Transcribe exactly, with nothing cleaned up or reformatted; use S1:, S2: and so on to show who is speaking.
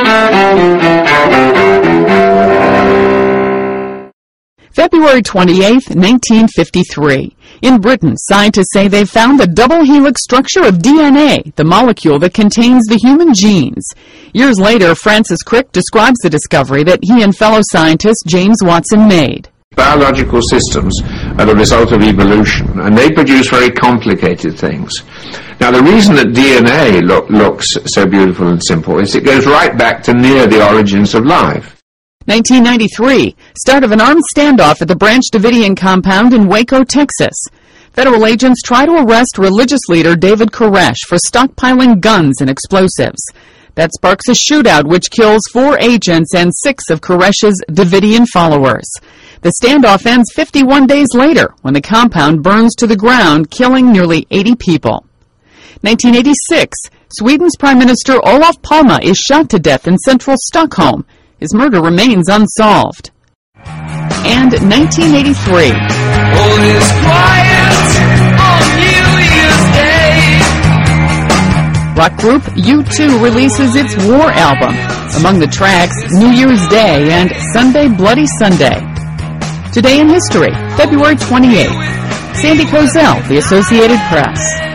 S1: February twenty-eighth, nineteen fifty-three. In Britain, scientists say they've found the double helix structure of D N A, the molecule that contains the human genes. Years later, Francis Crick describes the discovery that he and fellow scientist James Watson made.
S2: Biological systems are the result of evolution, and they produce very complicated things. Now, the reason that D N A look, looks so beautiful and simple is it goes right back to near the origins of life.
S1: nineteen ninety-three, start of an armed standoff at the Branch Davidian compound in Waco, Texas. Federal agents try to arrest religious leader David Koresh for stockpiling guns and explosives. That sparks a shootout which kills four agents and six of Koresh's Davidian followers. The standoff ends fifty-one days later when the compound burns to the ground, killing nearly eighty people. nineteen eighty-six, Sweden's Prime Minister Olof Palme is shot to death in central Stockholm. His murder remains unsolved. And nineteen eighty-three.
S3: All is quiet on New Year's Day.
S1: Rock group U two releases its War album. Among the tracks, New Year's Day and Sunday Bloody Sunday. Today in History, February twenty-eighth. Sandy Kozel, The Associated Press.